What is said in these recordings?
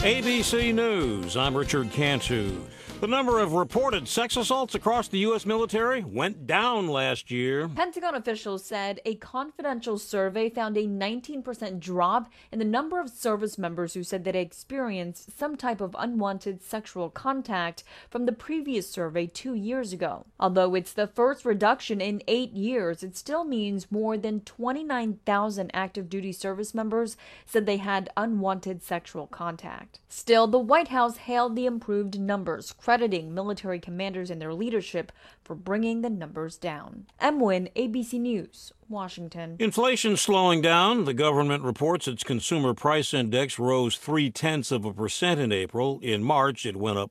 ABC News, I'm Richard Cantu. The number of reported sex assaults across the U.S. military went down last year. Pentagon officials said a confidential survey found a 19% drop in the number of service members who said they experienced some type of unwanted sexual contact from the previous survey 2 years ago. Although it's the first reduction in 8 years, it still means more than 29,000 active duty service members said they had unwanted sexual contact. Still, the White House hailed the improved numbers, crediting military commanders and their leadership for bringing the numbers down. M. Wynn, ABC News, Washington. Inflation slowing down. The government reports its consumer price index rose 0.3% in April. In March, it went up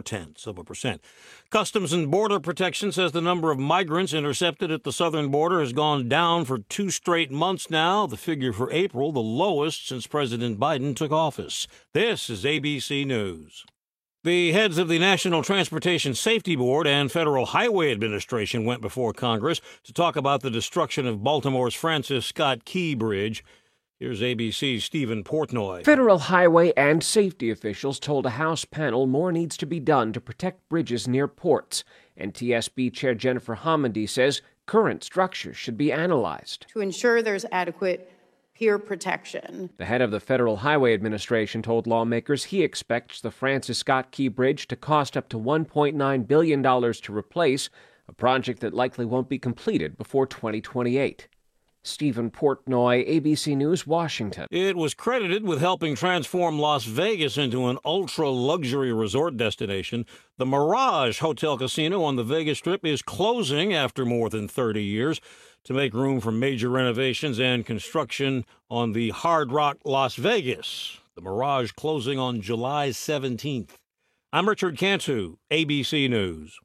0.4%. Customs and Border Protection says the number of migrants intercepted at the southern border has gone down for 2 straight months now. The figure for April, the lowest since President Biden took office. This is ABC News. The heads of the National Transportation Safety Board and Federal Highway Administration went before Congress to talk about the destruction of Baltimore's Francis Scott Key Bridge. Here's ABC's Stephen Portnoy. Federal highway and safety officials told a House panel more needs to be done to protect bridges near ports. And TSB Chair Jennifer Homendy says current structures should be analyzed to ensure there's adequate peer protection. The head of the Federal Highway Administration told lawmakers he expects the Francis Scott Key Bridge to cost up to $1.9 billion to replace, a project that likely won't be completed before 2028. Stephen Portnoy, ABC News, Washington. It was credited with helping transform Las Vegas into an ultra-luxury resort destination. The Mirage Hotel Casino on the Vegas Strip is closing after more than 30 years to make room for major renovations and construction on the Hard Rock Las Vegas. The Mirage closing on July 17th. I'm Richard Cantu, ABC News.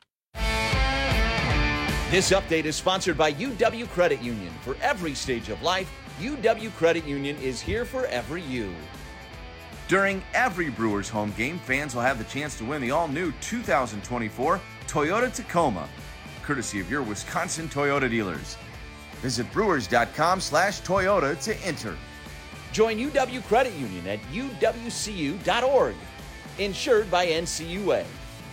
This update is sponsored by UW Credit Union. For every stage of life, UW Credit Union is here for every you. During every Brewers home game, fans will have the chance to win the all-new 2024 Toyota Tacoma, courtesy of your Wisconsin Toyota dealers. Visit brewers.com/Toyota to enter. Join UW Credit Union at uwcu.org. Insured by NCUA.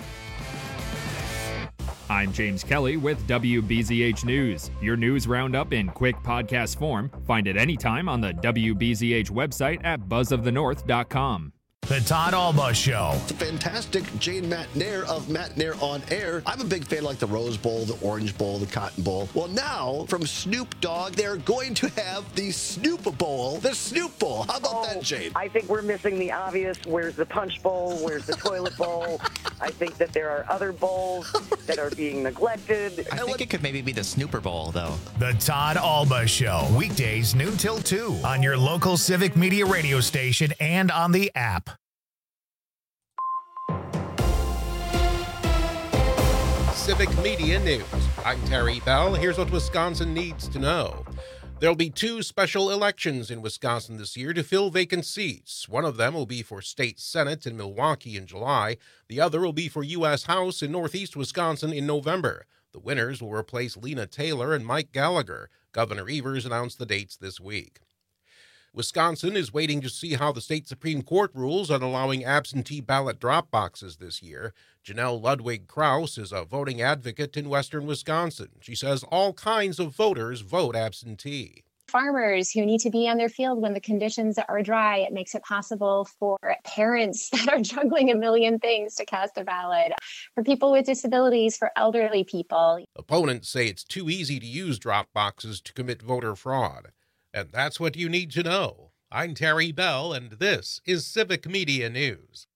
I'm James Kelly with WBZH News. Your news roundup in quick podcast form. Find it anytime on the WBZH website at buzzofthenorth.com. The Todd Alba Show. The fantastic Jane McNair of McNair on Air. I'm a big fan like the Rose Bowl, the Orange Bowl, the Cotton Bowl. Well, now, from Snoop Dogg, they're going to have the Snoop Bowl. The Snoop Bowl. How about that, Jane? I think we're missing the obvious. Where's the Punch Bowl? Where's the Toilet Bowl? I think that there are other bowls that are being neglected. I think it could maybe be the Snooper Bowl, though. The Todd Alba Show. Weekdays noon till 2 on your local Civic Media radio station and on the app. Civic Media News. I'm Terry Bell. Here's what Wisconsin needs to know. There'll be 2 special elections in Wisconsin this year to fill vacant seats. One of them will be for state senate in Milwaukee in July. The other will be for U.S. House in northeast Wisconsin in November. The winners will replace Lena Taylor and Mike Gallagher. Governor Evers announced the dates this week. Wisconsin is waiting to see how the state Supreme Court rules on allowing absentee ballot drop boxes this year. Janelle Ludwig Krause is a voting advocate in western Wisconsin. She says all kinds of voters vote absentee. Farmers who need to be on their field when the conditions are dry, it makes it possible for parents that are juggling a million things to cast a ballot, for people with disabilities, for elderly people. Opponents say it's too easy to use drop boxes to commit voter fraud. And that's what you need to know. I'm Terry Bell, and this is Civic Media News.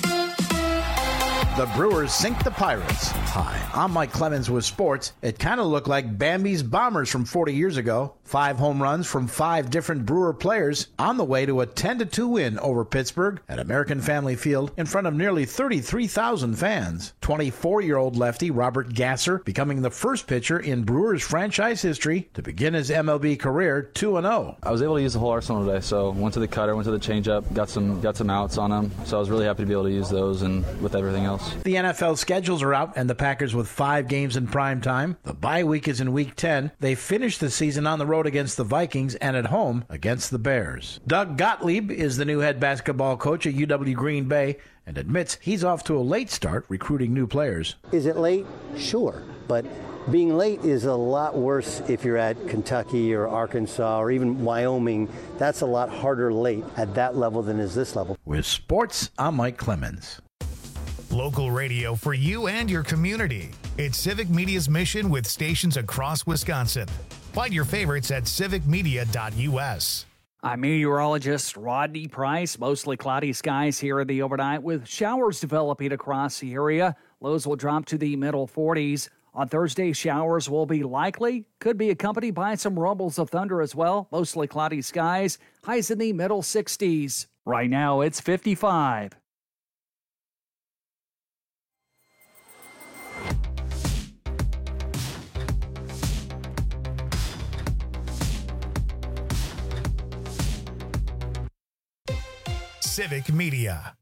The Brewers sink the Pirates. Hi, I'm Mike Clemens with sports. It kind of looked like Bambi's Bombers from 40 years ago. 5 home runs from 5 different Brewer players on the way to a 10-2 win over Pittsburgh at American Family Field in front of nearly 33,000 fans. 24-year-old lefty Robert Gasser becoming the first pitcher in Brewers franchise history to begin his MLB career 2-0. I was able to use the whole arsenal today, so went to the cutter, went to the changeup, got some outs on them. So I was really happy to be able to use those and with everything else. The NFL schedules are out, and the Packers with 5 games in prime time. The bye week is in Week 10. They finish the season on the road against the Vikings and at home against the Bears. Doug Gottlieb is the new head basketball coach at UW Green Bay and admits he's off to a late start recruiting new players. Is it late? Sure, but being late is a lot worse if you're at Kentucky or Arkansas or even Wyoming. That's a lot harder late at that level than is this level. With sports, I'm Mike Clemens. Local radio for you and your community. It's Civic Media's mission with stations across Wisconsin. Find your favorites at civicmedia.us. I'm meteorologist Rodney Price. Mostly cloudy skies here in the overnight with showers developing across the area. Lows will drop to the middle 40s. On Thursday, showers will be likely. Could be accompanied by some rumbles of thunder as well. Mostly cloudy skies. Highs in the middle 60s. Right now, it's 55. Civic Media.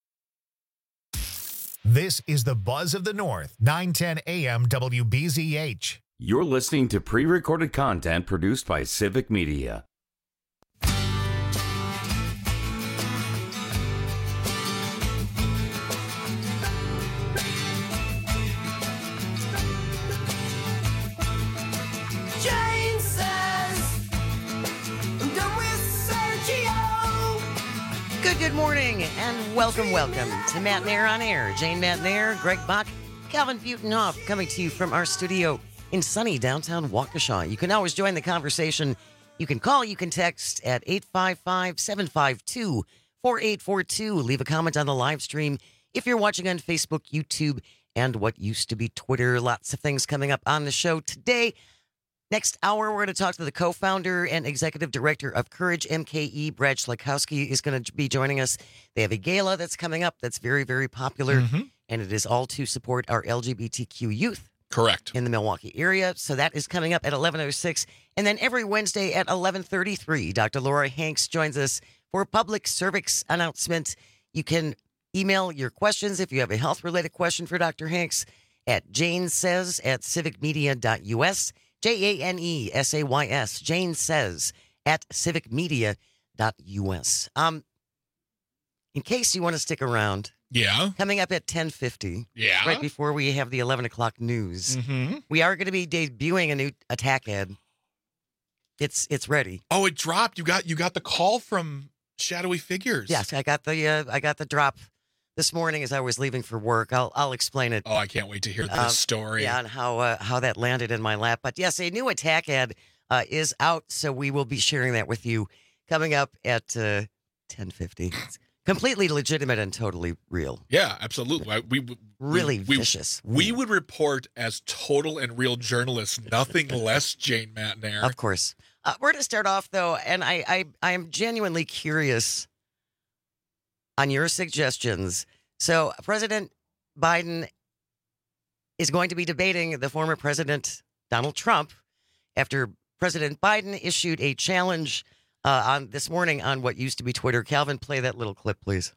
This is the Buzz of the North, 910 AM WBZH. You're listening to pre-recorded content produced by Civic Media. Jane says, I'm done with Sergio. Good morning, and welcome to Matt Nair on Air. Jane Matt Nair, Greg Bach, Calvin Butenhoff, coming to you from our studio in sunny downtown Waukesha. You can always join the conversation. You can call, you can text at 855-752-4842. Leave a comment on the live stream if you're watching on Facebook, YouTube, and what used to be Twitter. Lots of things coming up on the show today. Next hour, we're going to talk to the co-founder and executive director of Courage MKE. Brad Schlakowski is going to be joining us. They have a gala that's coming up that's very, very popular, and it is all to support our LGBTQ youth. Correct. In the Milwaukee area. So that is coming up at 11:06. And then every Wednesday at 11:33, Dr. Laura Hanks joins us for a public service announcement. You can email your questions if you have a health-related question for Dr. Hanks at janesays@civicmedia.us. JANESAYS, Jane Says @civicmedia.us. In case you want to stick around, coming up at 10:50, right before we have the 11 o'clock news, we are going to be debuting a new attack ad. It's ready. Oh, it dropped. You got the call from Shadowy Figures. Yes, I got the drop this morning as I was leaving for work. I'll explain it. Oh, I can't wait to hear this story. Yeah, and how that landed in my lap. But yes, a new attack ad is out, so we will be sharing that with you coming up at 10:50. It's completely legitimate and totally real. Yeah, absolutely. We vicious. We would report as total and real journalists, nothing less, Jane Matt Nair. Of course. We're going to start off, though, and I am genuinely curious on your suggestions. So President Biden is going to be debating the former President Donald Trump after President Biden issued a challenge on this morning on what used to be Twitter. Calvin, play that little clip, please.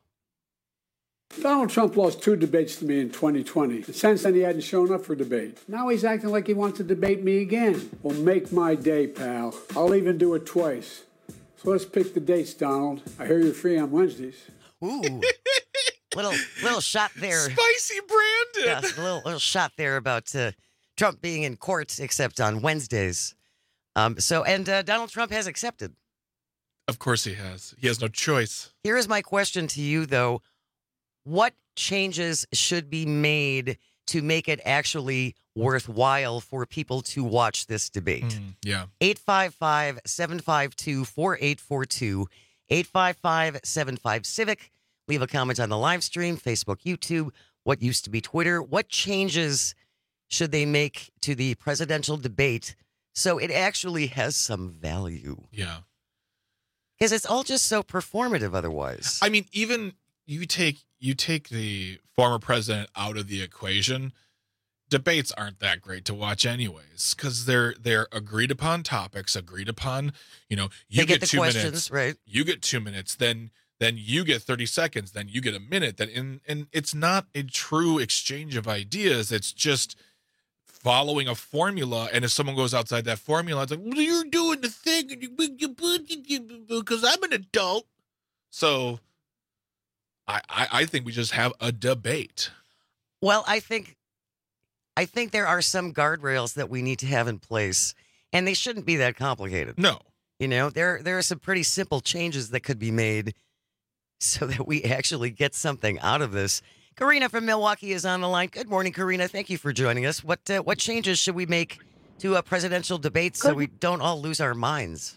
Donald Trump lost 2 debates to me in 2020. Since then, he hadn't shown up for debate. Now he's acting like he wants to debate me again. Well, make my day, pal. I'll even do it twice. So let's pick the dates, Donald. I hear you're free on Wednesdays. Ooh. little shot there. Spicy Brandon. Yes, a little shot there about Trump being in court, except on Wednesdays. Donald Trump has accepted. Of course he has. He has no choice. Here is my question to you, though. What changes should be made to make it actually worthwhile for people to watch this debate? 855-752-4842. 855-75-CIVIC. Leave a comment on the live stream, Facebook, YouTube, what used to be Twitter. What changes should they make to the presidential debate so it actually has some value? Yeah. Because it's all just so performative otherwise. I mean, even you take the former president out of the equation, debates aren't that great to watch anyways, because they're agreed upon topics, agreed upon, you get 2 minutes, right? You get 2 minutes, then then you get 30 seconds, then you get a minute. Then and it's not a true exchange of ideas. It's just following a formula. And if someone goes outside that formula, it's like, well, you're doing the thing because I'm an adult. So I think we just have a debate. Well, I think there are some guardrails that we need to have in place, and they shouldn't be that complicated. No. You know, there are some pretty simple changes that could be made so that we actually get something out of this. Karina from Milwaukee is on the line. Good morning, Karina. Thank you for joining us. What changes should we make to a presidential debate so we don't all lose our minds?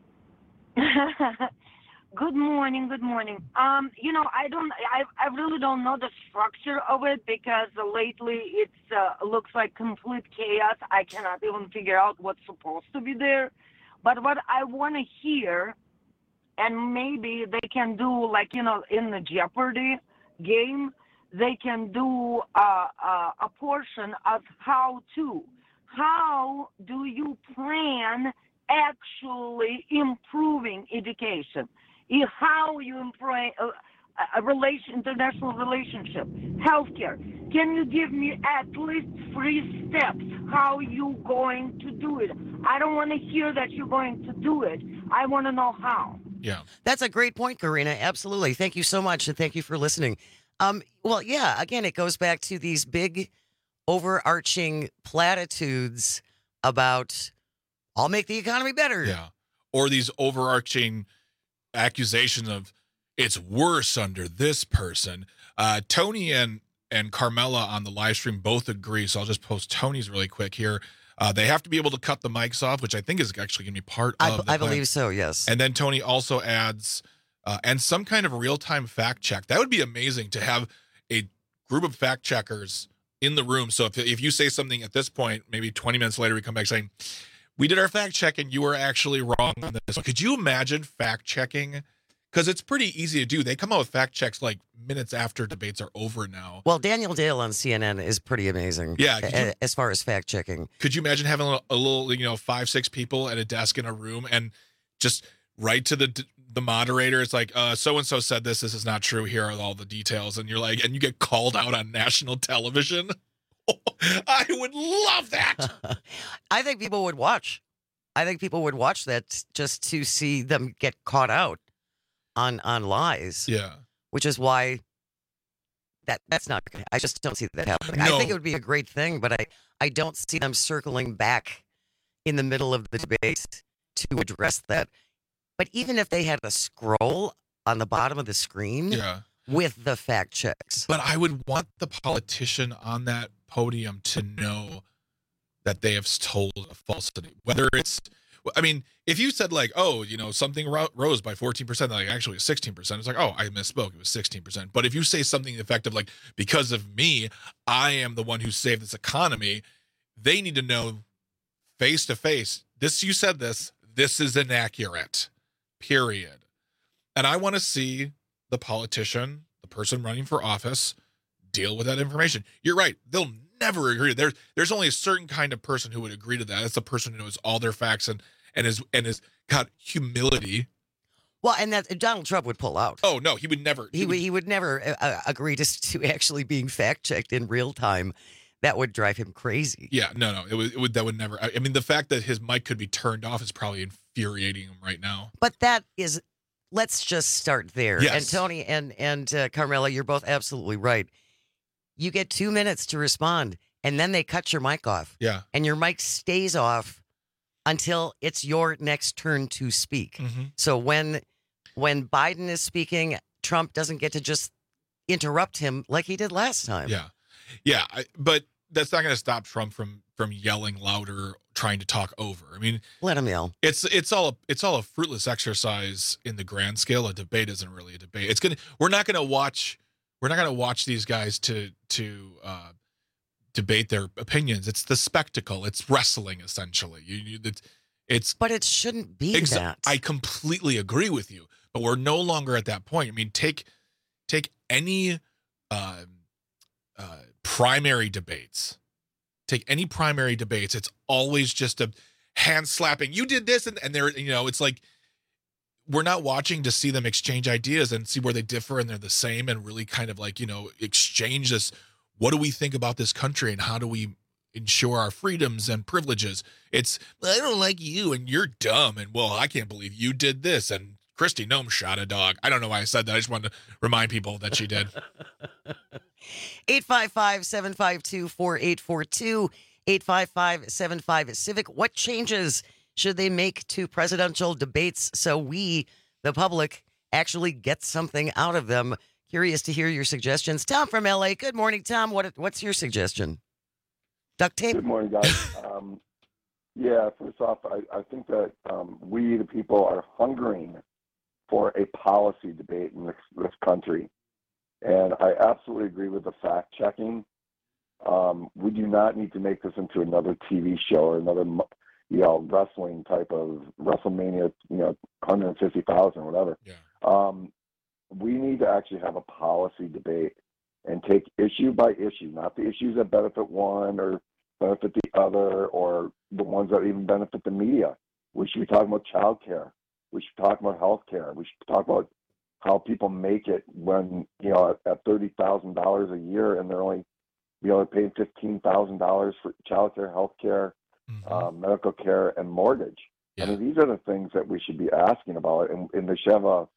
Good morning. Good morning. I really don't know the structure of it because lately it looks like complete chaos. I cannot even figure out what's supposed to be there. But what I want to hear, and maybe they can do in the Jeopardy game, they can do a portion of how to. How do you plan actually improving education? How you improve international relationship, healthcare. Can you give me at least 3 steps how you going to do it? I don't want to hear that you're going to do it. I want to know how. Yeah. That's a great point, Karina. Absolutely. Thank you so much, and thank you for listening. Well, yeah, again, it goes back to these big overarching platitudes about I'll make the economy better. Yeah. Or these overarching accusations of it's worse under this person. Tony and Carmela on the live stream both agree, so I'll just post Tony's really quick here. They have to be able to cut the mics off, which I think is actually going to be part of the I believe so, yes. And then Tony also adds, and some kind of real-time fact check. That would be amazing to have a group of fact checkers in the room. So if you say something at this point, maybe 20 minutes later, we come back saying, we did our fact check and you were actually wrong on this. Could you imagine fact checking? Because it's pretty easy to do. They come out with fact checks like minutes after debates are over now. Well, Daniel Dale on CNN is pretty amazing. Yeah. As far as fact checking. Could you imagine having a little 5-6 people at a desk in a room and just write to the moderator? It's like, so-and-so said this is not true. Here are all the details. And you're like, and you get called out on national television. I would love that. I think people would watch. I think people would watch that just to see them get caught out on lies. Yeah. Which is why that's not okay. I just don't see that happening. No. I think it would be a great thing, but I don't see them circling back in the middle of the debate to address that. But even if they had a scroll on the bottom of the screen with the fact checks. But I would want the politician on that podium to know that they have told a falsity. Whether it's, I mean, if you said like, oh, something rose by 14%, like actually 16%, it's like, oh, I misspoke. It was 16%. But if you say something effective like, because of me, I am the one who saved this economy, they need to know face to face, you said this is inaccurate, period. And I want to see the politician, the person running for office, deal with that information. You're right. They'll never agree. There's only a certain kind of person who would agree to that. It's the person who knows all their facts and has got humility. Well, and that Donald Trump would pull out. Oh no, he would never. He would never agree to actually being fact checked in real time. That would drive him crazy. Yeah, no, that would never. I mean, the fact that his mic could be turned off is probably infuriating him right now. But that is, let's just start there. Yes. And Tony and Carmela, you're both absolutely right. You get 2 minutes to respond, and then they cut your mic off. Yeah. And your mic stays off until it's your next turn to speak. Mm-hmm. So when Biden is speaking, Trump doesn't get to just interrupt him like he did last time. Yeah. But that's not going to stop Trump from yelling louder, trying to talk over. I mean, let him yell. It's all a fruitless exercise in the grand scale. A debate isn't really a debate. We're not going to watch these guys to debate their opinions. It's the spectacle. It's wrestling essentially. But it shouldn't be that. I completely agree with you. But we're no longer at that point. I mean, take any primary debates. Take any primary debates. It's always just a hand slapping. You did this, and there, it's like we're not watching to see them exchange ideas and see where they differ and they're the same and really kind of like, exchange this. What do we think about this country and how do we ensure our freedoms and privileges? It's, I don't like you and you're dumb. And well, I can't believe you did this. And Kristi Noem shot a dog. I don't know why I said that. I just wanted to remind people that she did. 855-752-4842, 855-75-CIVIC. What changes should they make to presidential debates so we, the public, actually get something out of them? Curious to hear your suggestions. Tom from LA. Good morning, Tom. What's your suggestion? Duct tape? Good morning, guys. First off, I think that we, the people, are hungering for a policy debate in this country. And I absolutely agree with the fact-checking. We do not need to make this into another TV show or another, wrestling type of WrestleMania, 150,000 or whatever. Yeah. We need to actually have a policy debate and take issue by issue, not the issues that benefit one or benefit the other or the ones that even benefit the media. We should be talking about child care. We should talk about health care. We should talk about how people make it when, at $30,000 a year and they're only, paying $15,000 for child care, health care, medical care, and mortgage. Yeah. I mean, these are the things that we should be asking about. And they should have a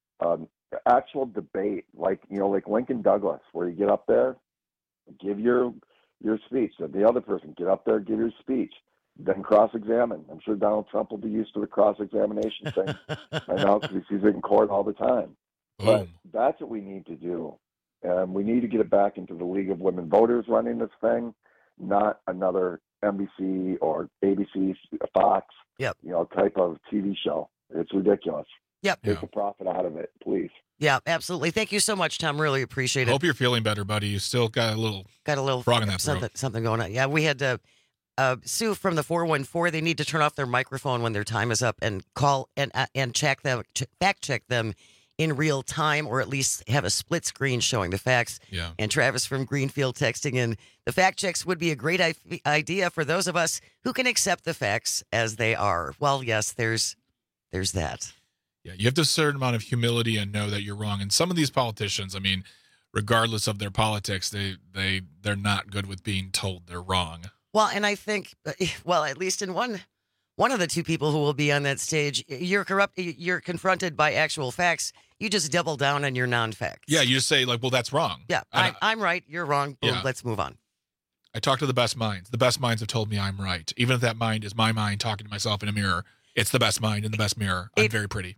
actual debate, like Lincoln Douglas, where you get up there, give your speech. The other person, get up there, give your speech. Then cross-examine. I'm sure Donald Trump will be used to the cross-examination thing right now because he sees it in court all the time. But that's what we need to do. And we need to get it back into the League of Women Voters running this thing, not another NBC or ABC, Fox, type of TV show. It's ridiculous. Yep. Take the profit out of it, please. Yeah, absolutely. Thank you so much, Tom. Really appreciate it. Hope you're feeling better, buddy. You still got a little frog in that throat. Something going on. Yeah, we had Sue from the 414. They need to turn off their microphone when their time is up and call and check them, fact check them in real time, or at least have a split screen showing the facts. Yeah. And Travis from Greenfield texting in, the fact checks would be a great idea for those of us who can accept the facts as they are. Well, yes, there's that. Yeah, you have a certain amount of humility and know that you're wrong. And some of these politicians, I mean, regardless of their politics, they're not good with being told they're wrong. Well, and I think, at least in one of the two people who will be on that stage, you're confronted by actual facts. You just double down on your non-facts. Yeah, you just say, like, well, that's wrong. Yeah, I'm right, you're wrong. Boom, Yeah. Let's move on. I talk to the best minds. The best minds have told me I'm right. Even if that mind is my mind talking to myself in a mirror, it's the best mind in the best mirror. I'm very pretty.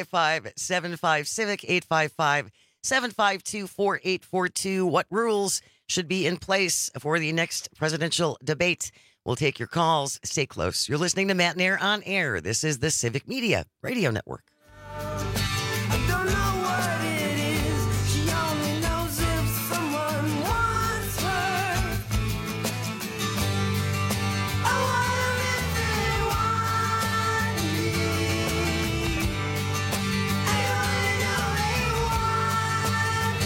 855-75-CIVIC, 855-752-4842. What rules should be in place for the next presidential debate? We'll take your calls. Stay close. You're listening to Matt Nair on Air. This is the Civic Media Radio Network. I don't know what it is. She only knows if someone wants her. I wonder if they want me. I only know they want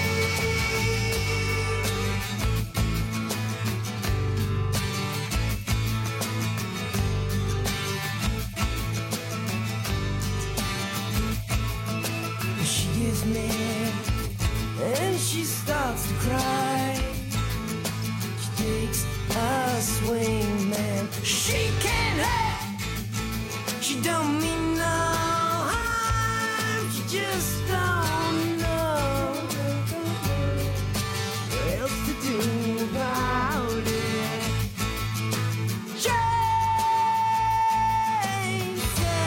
She gets mad and she starts to cry. She takes a swing, man. She can't hurt. She don't mean no harm. She just don't know what else to do about it. Jane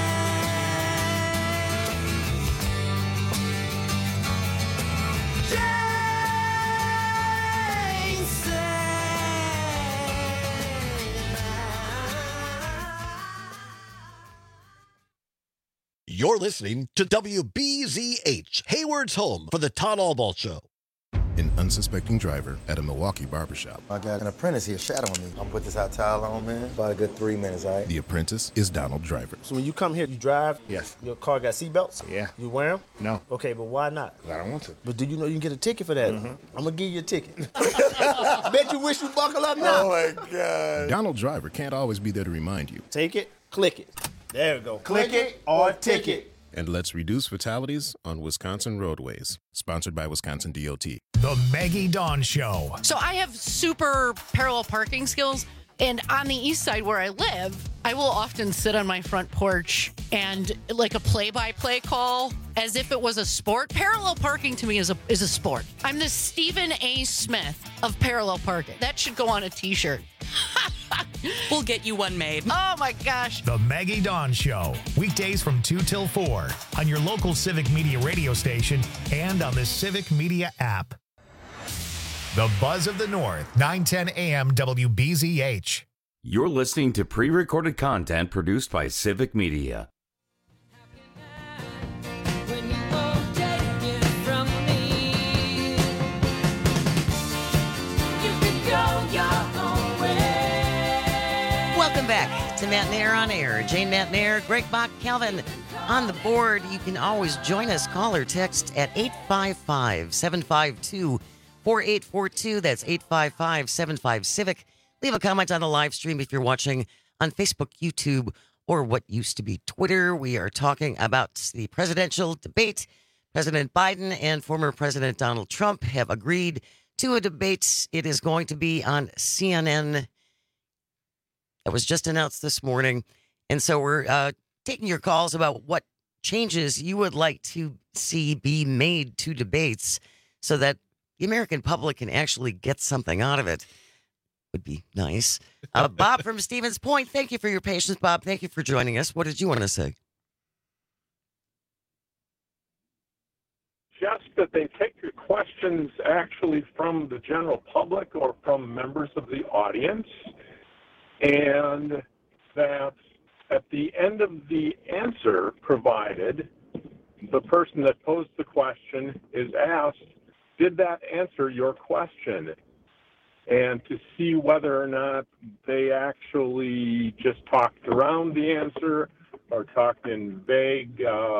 You're listening to WBZH, Hayward's home for the Todd Albalt Show. An unsuspecting driver at a Milwaukee barbershop. I got an apprentice here shadowing me. I'm gonna put this hot towel on, man. About a good 3 minutes, all right? The apprentice is Donald Driver. So when you come here, you drive? Yes. Your car got seatbelts? Yeah. You wear them? No. Okay, but why not? I don't want to. But do you know you can get a ticket for that? I'm gonna give you a ticket. I bet you wish you buckle up now. Oh my God. Donald Driver can't always be there to remind you. Take it, click it. There we go. Click it or ticket. And let's reduce fatalities on Wisconsin roadways. Sponsored by Wisconsin DOT. The Maggie Dawn Show. So I have super parallel parking skills. And on the east side where I live, I will often sit on my front porch and like a play-by-play call as if it was a sport. Parallel parking to me is a sport. I'm the Stephen A. Smith of parallel parking. That should go on a T-shirt. We'll get you one made. Oh my gosh. The Maggie Dawn Show. Weekdays from 2 till 4 on your local Civic Media radio station and on the Civic Media app. The Buzz of the North, 910 AM WBZH. You're listening to pre-recorded content produced by Civic Media. Welcome back to Matt Nair on Air. Jane Matt Nair, Greg Bach, Calvin on the board. You can always join us. Call or text at 855-752-4842. That's 855-75-CIVIC. Leave a comment on the live stream if you're watching on Facebook, YouTube, or what used to be Twitter. We are talking about the presidential debate. President Biden and former President Donald Trump have agreed to a debate. It is going to be on CNN. That was just announced this morning. And so we're taking your calls about what changes you would like to see be made to debates so that the American public can actually get something out of it. Would be nice. Bob from Stevens Point, thank you for your patience, Bob. Thank you for joining us. What did you want to say? Just that they take your questions actually from the general public or from members of the audience, and that at the end of the answer provided, the person that posed the question is asked, did that answer your question? And to see whether or not they actually just talked around the answer or talked in vague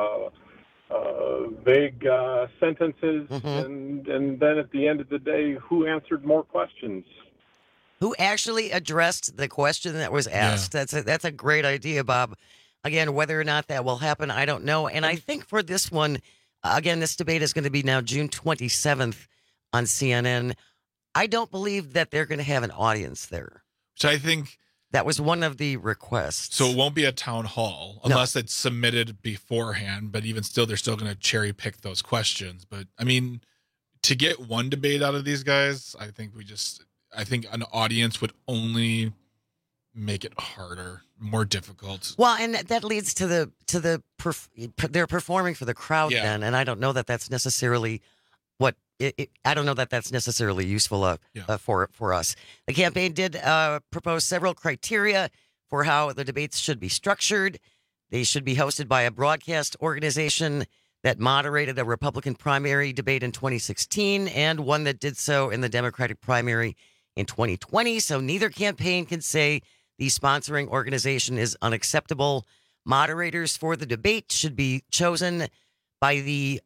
sentences, and then at the end of the day, who answered more questions? Who actually addressed the question that was asked? Yeah. That's a great idea, Bob. Again, whether or not that will happen, I don't know. And I think for this one, again, this debate is going to be now June 27th on CNN. I don't believe that they're going to have an audience there. Which I think... That was one of the requests. So it won't be a town hall unless it's submitted beforehand. But even still, they're still going to cherry pick those questions. But, I mean, to get one debate out of these guys, I think an audience would only make it harder, more difficult. Well, and that leads to they're performing for the crowd then, and I don't know that that's necessarily what I don't know that that's necessarily useful for us. The campaign did propose several criteria for how the debates should be structured. They should be hosted by a broadcast organization that moderated a Republican primary debate in 2016 and one that did so in the Democratic primary in 2020. So neither campaign can say the sponsoring organization is unacceptable. Moderators for the debate should be chosen by the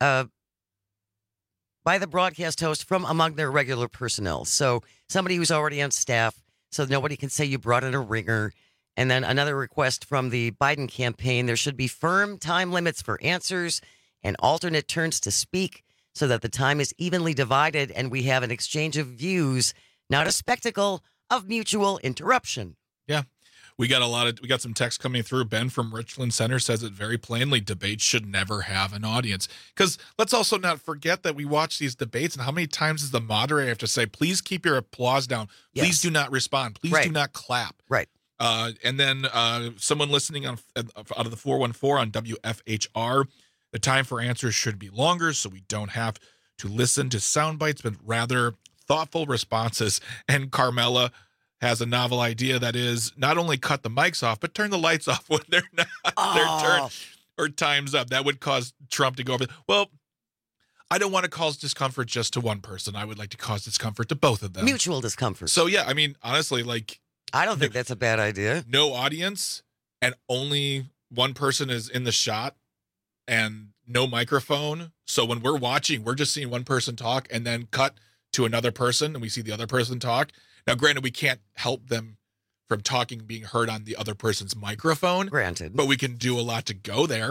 broadcast host from among their regular personnel. So somebody who's already on staff, so nobody can say you brought in a ringer. And then another request from the Biden campaign, there should be firm time limits for answers and alternate turns to speak so that the time is evenly divided and we have an exchange of views, not a spectacle of mutual interruption. Yeah. We got some text coming through. Ben from Richland Center says it very plainly. Debates should never have an audience. Because let's also not forget that we watch these debates, and how many times does the moderator have to say, please keep your applause down. Please do not respond. Please do not clap. Right. And then someone listening out of the 414 on WFHR, the time for answers should be longer so we don't have to listen to sound bites, but rather thoughtful responses. And Carmela has a novel idea that is not only cut the mics off, but turn the lights off when they're not their turn or time's up. That would cause Trump to go over. Well, I don't want to cause discomfort just to one person. I would like to cause discomfort to both of them. Mutual discomfort. So, yeah, I mean, honestly, I don't think that's a bad idea. No audience and only one person is in the shot and no microphone. So when we're watching, we're just seeing one person talk and then cut to another person and we see the other person talk. Now, granted, we can't help them from talking being heard on the other person's microphone. Granted. But we can do a lot to go there.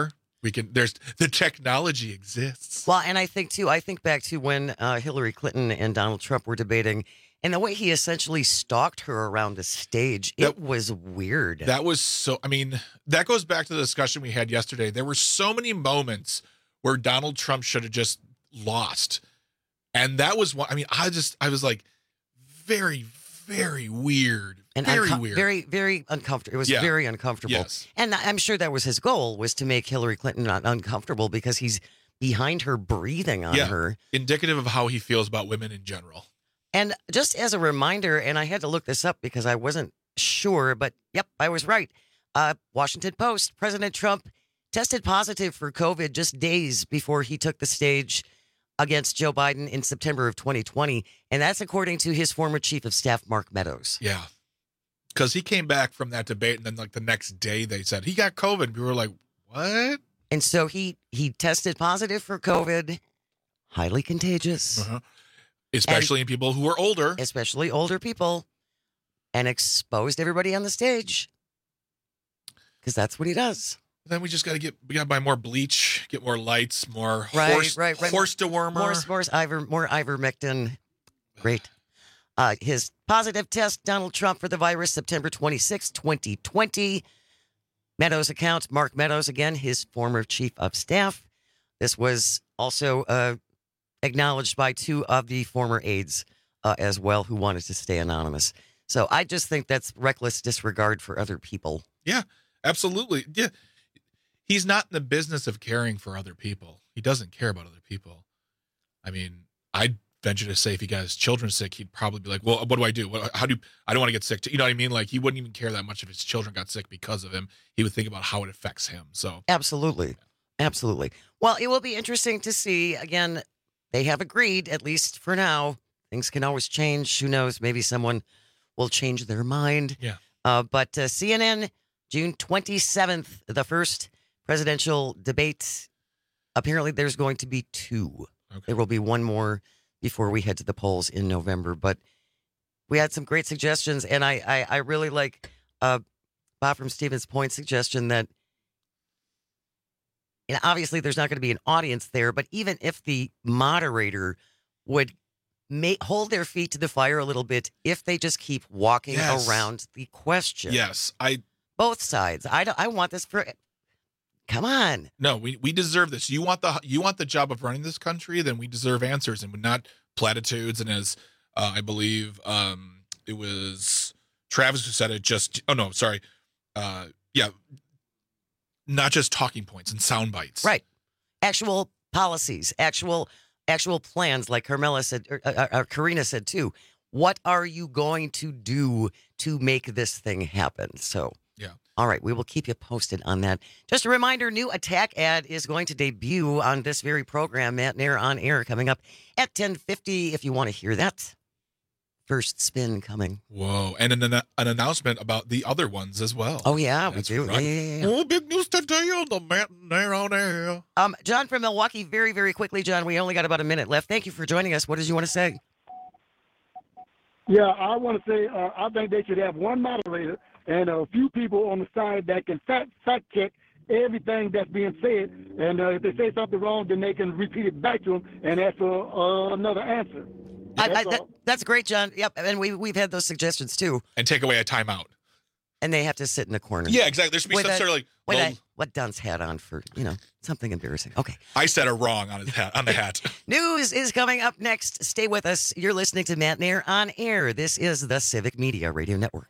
There's the technology exists. Well, and I think back to when Hillary Clinton and Donald Trump were debating, and the way he essentially stalked her around the stage, it was weird. That was so, I mean, that goes back to the discussion we had yesterday. There were so many moments where Donald Trump should have just lost. And that was one, I mean, I was like, very, very weird. And very weird. Very, very uncomfortable. It was very uncomfortable. Yes. And I'm sure that was his goal, was to make Hillary Clinton not uncomfortable because he's behind her breathing on her. Indicative of how he feels about women in general. And just as a reminder, and I had to look this up because I wasn't sure, but yep, I was right. Washington Post, President Trump tested positive for COVID just days before he took the stage against Joe Biden in September of 2020. And that's according to his former chief of staff, Mark Meadows. Yeah. Because he came back from that debate, and then like the next day they said he got COVID. We were like, what? And so he tested positive for COVID, highly contagious. Uh-huh. Especially in people who are older. Especially older people. And exposed everybody on the stage. Because that's what he does. Then we just got to buy more bleach, get more lights, more horse dewormer. More ivermectin. Great. His positive test, Donald Trump for the virus, September 26, 2020. Meadows' account, Mark Meadows, again, his former chief of staff. This was also acknowledged by two of the former aides as well who wanted to stay anonymous. So I just think that's reckless disregard for other people. Yeah, absolutely. Yeah. He's not in the business of caring for other people. He doesn't care about other people. I mean, I'd venture to say if he got his children sick, he'd probably be like, well, what do I do? I don't want to get sick. You know what I mean? Like, he wouldn't even care that much if his children got sick because of him. He would think about how it affects him. So Absolutely. Absolutely. Well, it will be interesting to see. Again, they have agreed, at least for now. Things can always change. Who knows? Maybe someone will change their mind. Yeah. But CNN, June 27th, the first presidential debate. Apparently, there's going to be two. Okay. There will be one more before we head to the polls in November. But we had some great suggestions, and I really like Bob from Stevens Point suggestion that, and obviously there's not going to be an audience there, but even if the moderator would hold their feet to the fire a little bit, if they just keep walking around the question. Yes, both sides. I want this for. Come on. No, we deserve this. You want the job of running this country, then we deserve answers and not platitudes. And as I believe it was Travis who said it. Not just talking points and sound bites. Right. Actual policies, actual plans, like Carmela said, or Karina said too. What are you going to do to make this thing happen? So. Yeah. All right, we will keep you posted on that. Just a reminder, new attack ad is going to debut on this very program, Matt Nair on Air, coming up at 10:50. If you want to hear that, first spin coming. Whoa, and an announcement about the other ones as well. Oh yeah, That's we do. Right. Yeah. Oh, big news today on the Matt Nair on Air. John from Milwaukee, very, very quickly, John. We only got about a minute left. Thank you for joining us. What did you want to say? Yeah, I want to say I think they should have one moderator and a few people on the side that can fact check everything that's being said. And if they say something wrong, then they can repeat it back to them and ask for another answer. That's great, John. Yep, and we've had those suggestions too. And take away a timeout. And they have to sit in the corner. Yeah, exactly. There should be some sort of like what Don's hat on for something embarrassing. Okay, I said it wrong on his hat. On the hat. News is coming up next. Stay with us. You're listening to Matt Nair on Air. This is the Civic Media Radio Network.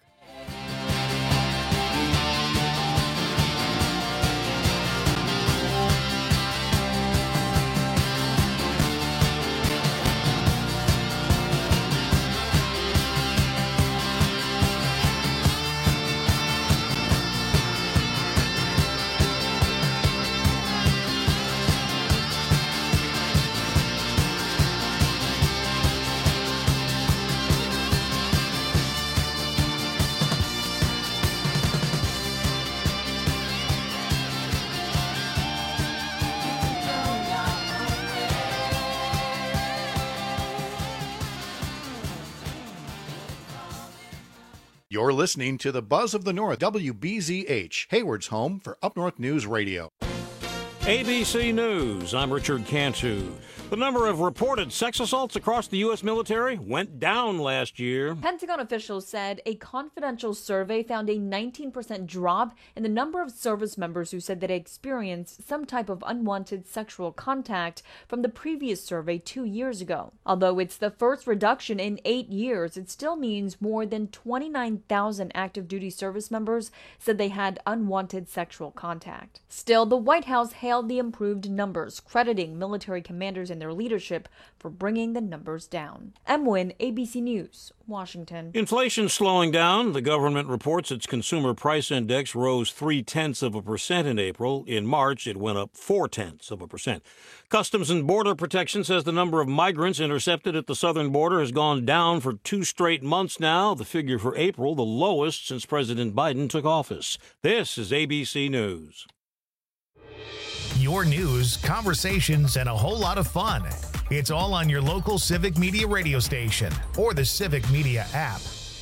You're listening to the Buzz of the North, WBZH, Hayward's home for Up North News Radio. ABC News, I'm Richard Cantu. The number of reported sex assaults across the U.S. military went down last year. Pentagon officials said a confidential survey found a 19% drop in the number of service members who said that they experienced some type of unwanted sexual contact from the previous survey 2 years ago. Although it's the first reduction in 8 years, it still means more than 29,000 active duty service members said they had unwanted sexual contact. Still, the White House hailed the improved numbers, crediting military commanders and their leadership for bringing the numbers down. Wynn, ABC News, Washington. Inflation slowing down. The government reports its consumer price index rose 0.3% in April. In March, it went up 0.4%. Customs and Border Protection says the number of migrants intercepted at the southern border has gone down for 2 straight months now. The figure for April, the lowest since President Biden took office. This is ABC News. Your news, conversations, and a whole lot of fun. It's all on your local Civic Media radio station or the Civic Media app.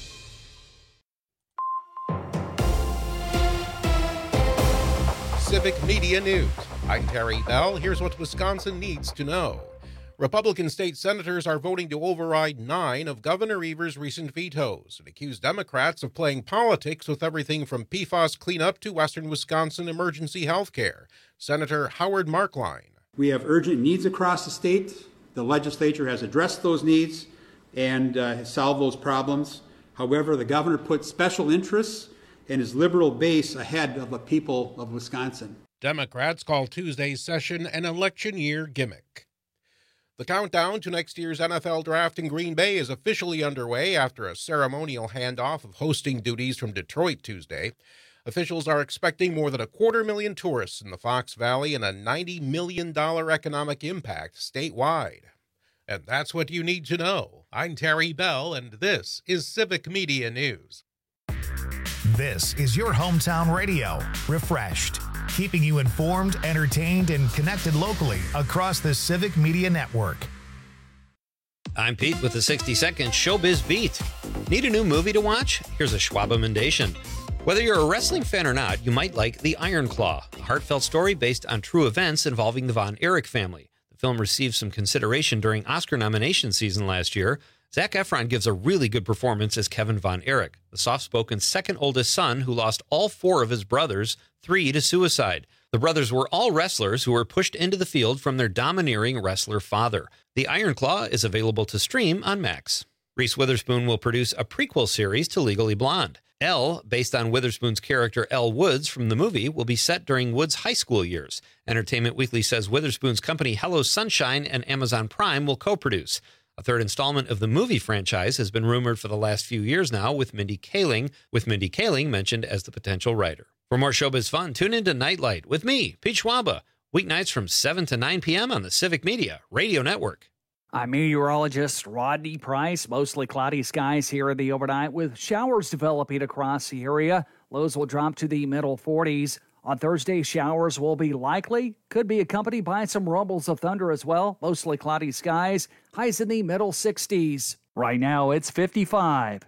Civic Media News. I'm Terry Bell. Here's what Wisconsin needs to know. Republican state senators are voting to override 9 of Governor Evers' recent vetoes and accuse Democrats of playing politics with everything from PFAS cleanup to Western Wisconsin emergency health care. Senator Howard Markline. We have urgent needs across the state. The legislature has addressed those needs and has solved those problems. However, the governor put special interests and his liberal base ahead of the people of Wisconsin. Democrats call Tuesday's session an election year gimmick. The countdown to next year's NFL draft in Green Bay is officially underway after a ceremonial handoff of hosting duties from Detroit Tuesday. Officials are expecting more than 250,000 tourists in the Fox Valley and a $90 million economic impact statewide. And that's what you need to know. I'm Terry Bell, and this is Civic Media News. This is your hometown radio, refreshed, keeping you informed, entertained, and connected locally across the Civic Media Network. I'm Pete with the 60-second Showbiz Beat. Need a new movie to watch? Here's a Schwab Amendation. Whether you're a wrestling fan or not, you might like The Iron Claw, a heartfelt story based on true events involving the Von Erich family. The film received some consideration during Oscar nomination season last year. Zac Efron gives a really good performance as Kevin Von Erich, the soft-spoken second oldest son who lost all 4 of his brothers, 3 to suicide. The brothers were all wrestlers who were pushed into the field from their domineering wrestler father. The Iron Claw is available to stream on Max. Reese Witherspoon will produce a prequel series to Legally Blonde. Elle, based on Witherspoon's character Elle Woods from the movie, will be set during Woods' high school years. Entertainment Weekly says Witherspoon's company Hello Sunshine and Amazon Prime will co-produce. A third installment of the movie franchise has been rumored for the last few years now, with Mindy Kaling mentioned as the potential writer. For more showbiz fun, tune into Nightlight with me, Pete Schwaba, weeknights from 7 to 9 p.m. on the Civic Media Radio Network. I'm meteorologist Rodney Price. Mostly cloudy skies here in the overnight with showers developing across the area. Lows will drop to the middle 40s. On Thursday, showers will be likely. Could be accompanied by some rumbles of thunder as well. Mostly cloudy skies. Highs in the middle 60s. Right now, it's 55.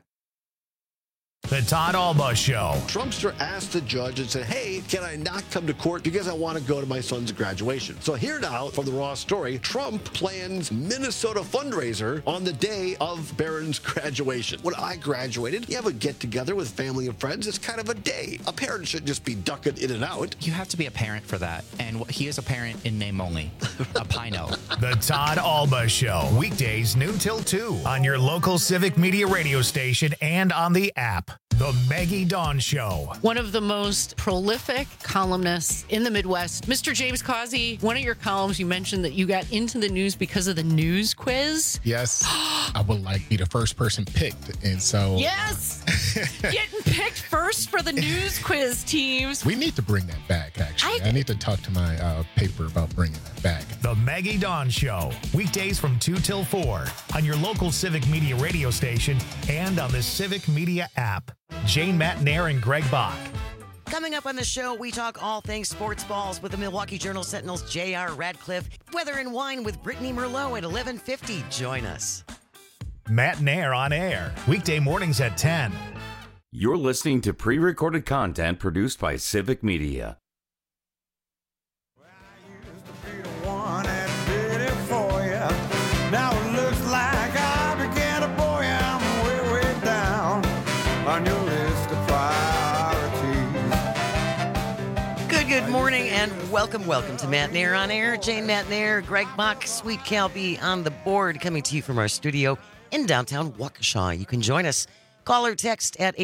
The Todd Alba Show. Trumpster asked the judge and said, hey, can I not come to court because I want to go to my son's graduation? So here now from the Raw story, Trump plans Minnesota fundraiser on the day of Barron's graduation. When I graduated, you have a get-together with family and friends. It's kind of a day. A parent shouldn't just be ducking in and out. You have to be a parent for that. And he is a parent in name only. A Pino. The Todd Alba Show. Weekdays noon till 2 on your local Civic Media radio station and on the app. The Maggie Dawn Show. One of the most prolific columnists in the Midwest, Mr. James Causey. One of your columns, you mentioned that you got into the news because of the news quiz. Yes. I would like be the first person picked. And so. Yes. Getting picked first for the news quiz teams. We need to bring that back, actually. I need to talk to my paper about bringing that back. The Maggie Dawn Show. Weekdays from 2 till 4 on your local Civic Media radio station and on the Civic Media app. Jane Matnair and Greg Bach. Coming up on the show, we talk all things sports balls with the Milwaukee Journal-Sentinel's J.R. Radcliffe. Weather and Wine with Brittany Merlot at 11:50. Join us. Matnair on air. Weekday mornings at 10. You're listening to pre-recorded content produced by Civic Media. looks like I began a boy, I'm way, way down on your list of priorities. Good morning and welcome to Matt Nair on Air. Jane Matt Nair, Greg Bach, Sweet Calby on the board, coming to you from our studio in downtown Waukesha. You can join us. Call or text at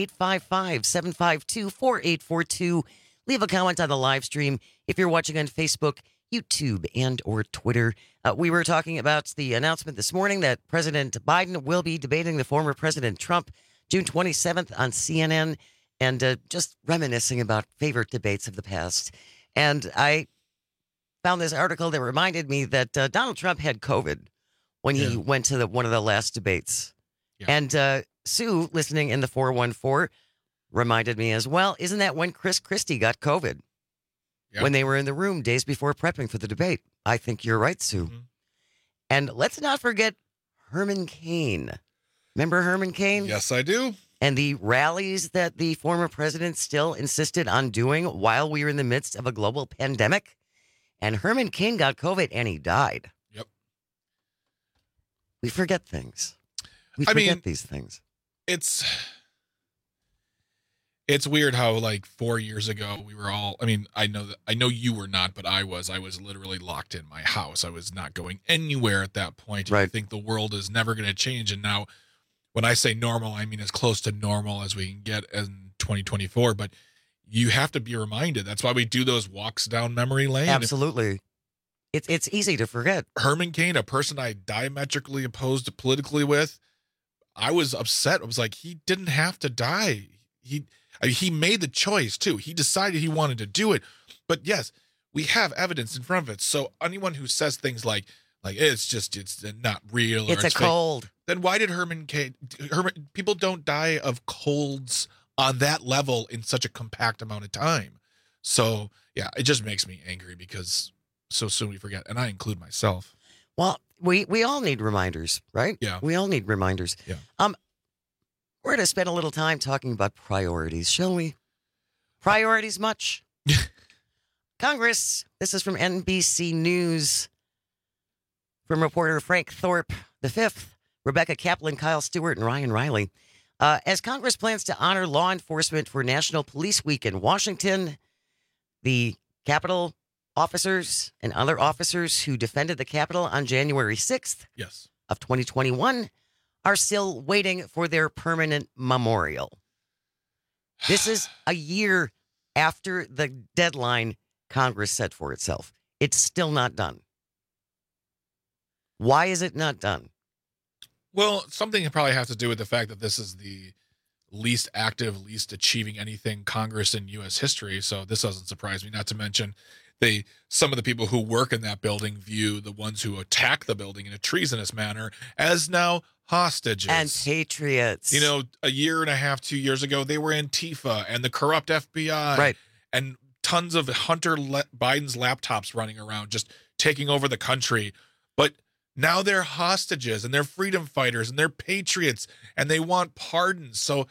855-752-4842. Leave a comment on the live stream if you're watching on Facebook, YouTube, and or Twitter. We were talking about the announcement this morning that President Biden will be debating the former President Trump June 27th on CNN, and just reminiscing about favorite debates of the past. And I found this article that reminded me that Donald Trump had COVID when he went to one of the last debates. Yeah. And Sue, listening in the 414, reminded me as well, isn't that when Chris Christie got COVID? Yeah. When they were in the room days before prepping for the debate. I think you're right, Sue. Mm-hmm. And let's not forget Herman Cain. Remember Herman Cain? Yes, I do. And the rallies that the former president still insisted on doing while we were in the midst of a global pandemic. And Herman Cain got COVID and he died. Yep. We forget things. We forget these things. It's weird how, like, 4 years ago we were all, I know you were not, but I was literally locked in my house. I was not going anywhere at that point. Right. I think the world is never going to change. And now when I say normal, I mean as close to normal as we can get in 2024, but you have to be reminded. That's why we do those walks down memory lane. Absolutely. It's easy to forget. Herman Cain, a person I diametrically opposed politically with, I was upset. I was like, he didn't have to die. He made the choice, too. He decided he wanted to do it. But, yes, we have evidence in front of it. So anyone who says things like it's not real. It's a cold. Then why did people don't die of colds on that level in such a compact amount of time? So, yeah, it just makes me angry because so soon we forget. And I include myself. Well, we all need reminders, right? Yeah. We all need reminders. Yeah. We're going to spend a little time talking about priorities, shall we? Priorities much? Congress, this is from NBC News, from reporter Frank Thorpe V, Rebecca Kaplan, Kyle Stewart, and Ryan Riley. As Congress plans to honor law enforcement for National Police Week in Washington, the Capitol officers and other officers who defended the Capitol on January 6th of 2021 are still waiting for their permanent memorial. This is a year after the deadline Congress set for itself. It's still not done. Why is it not done? Well, something probably has to do with the fact that this is the least active, least achieving anything Congress in U.S. history. So this doesn't surprise me, not to mention some of the people who work in that building view the ones who attack the building in a treasonous manner as now hostages. And patriots. You know, a year and a half, 2 years ago, they were Antifa and the corrupt FBI. Right. And tons of Hunter Biden's laptops running around, just taking over the country. But now they're hostages and they're freedom fighters and they're patriots and they want pardons. So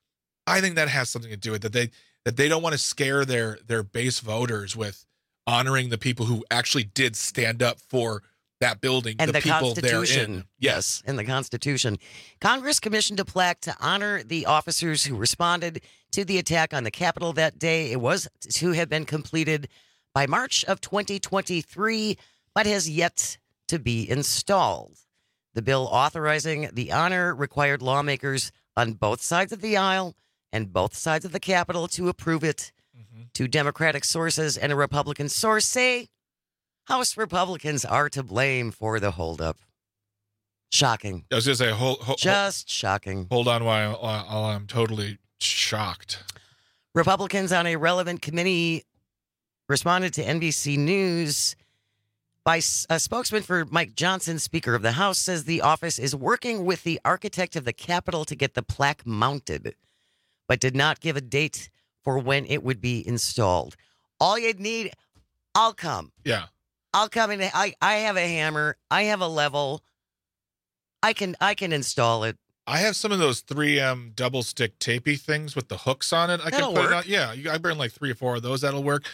I think that has something to do with it, that they don't want to scare their base voters with honoring the people who actually did stand up for that building and the people Constitution. therein. Yes, and the Constitution. Congress commissioned a plaque to honor the officers who responded to the attack on the Capitol that day. It was to have been completed by March of 2023, but has yet to be installed. The bill authorizing the honor required lawmakers on both sides of the aisle and both sides of the Capitol to approve it. Two Democratic sources and a Republican source say House Republicans are to blame for the holdup. Shocking. I was going to say, just shocking. Hold on while I'm totally shocked. Republicans on a relevant committee responded to NBC News by a spokesman for Mike Johnson, Speaker of the House, says the office is working with the architect of the Capitol to get the plaque mounted, but did not give a date for when it would be installed. All you'd need, I'll come. Yeah. I'll come in. I have a hammer. I have a level. I can install it. I have some of those 3M double stick tapey things with the hooks on it. That'll work. It on. Yeah, I burn like 3 or 4 of those. That'll work.